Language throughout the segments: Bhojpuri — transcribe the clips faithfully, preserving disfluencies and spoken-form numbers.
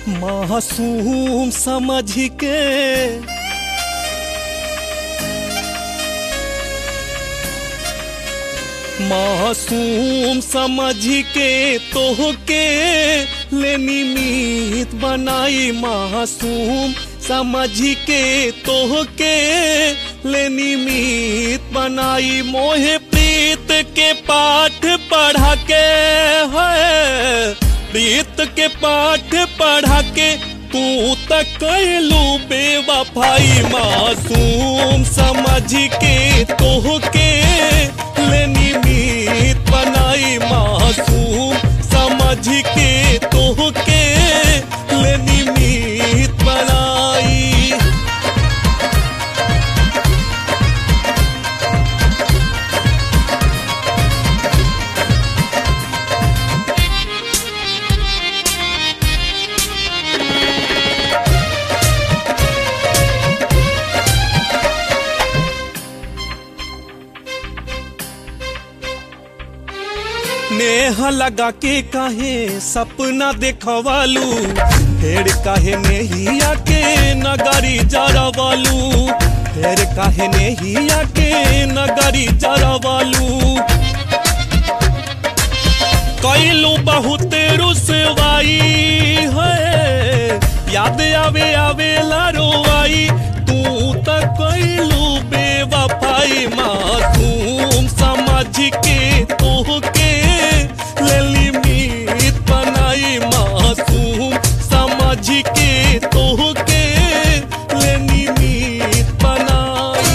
मासूम समझ के मासूम समझ के तोहके लेनी मीत बनाई। मासूम समझ के तोहके लेनी मीत बनाई। मोहे प्रीत के पाठ पढ़ा के है, प्रीत के पाठ पढ़ा के तू तक कैलू बेवफाई। मासूम समझ के तोहके लेनी मीत बनाई। मासूम समझ के तोहके लेनी मीत बनाई। नेह लगा के काहे सपना देखवालू, फिर काहे नहीं आके नगरी जरवालू। फिर काहे नहीं आके नगरी जरवालू। कैलू बहुत रुसवाई है, याद आवे आवे लारोवाई। तू तो कैलू बेवफाई। मासूम समझ के तोहके लेली मीत बनाई। मासूम समझ के तोहके लेनी मीत बनाई।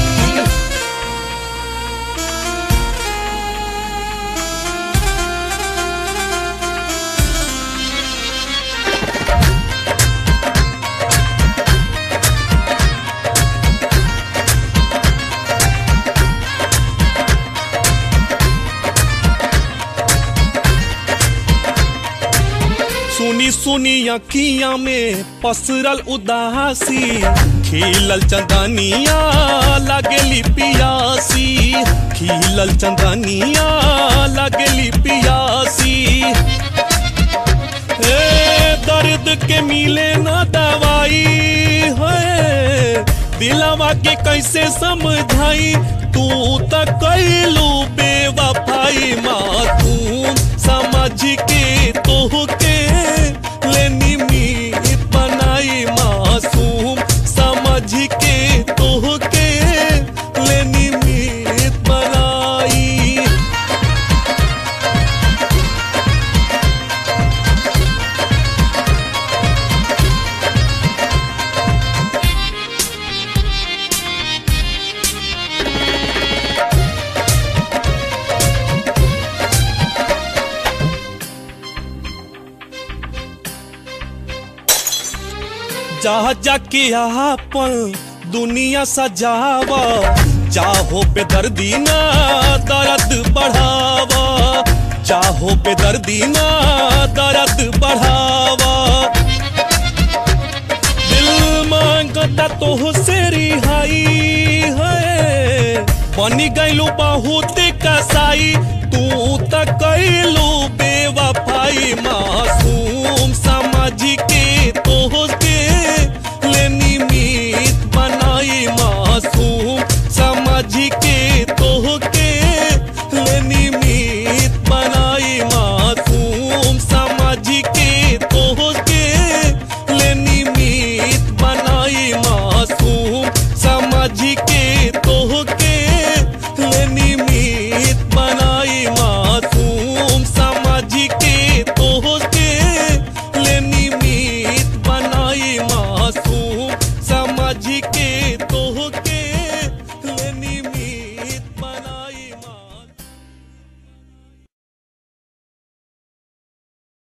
सुनी सुनी अखियां में पसरल उदासी, खिलल चंदनिया लगेली पियासी। खिलल चंदनिया लगेली पियासी। ए दर्द के मिले ना दवाई है, दिलवा के कैसे समझाई। तू तो कैलू बेवफाई। मासूम समझ के तोहके लेनी मीत बनाई। मासूम समझ के तोहके लेनी मीत बनाई। जा जाके आपन दुनिया सजावा, चाहो बेदर्दी ना दर्द बढ़ावा। चाहो बेदर्दी ना दर्द बढ़ावा। दिल मांगता तोहसे रिहाई है, बनी गईलू बहुत कसाई। तू तो कैलू बेवफाई। माँ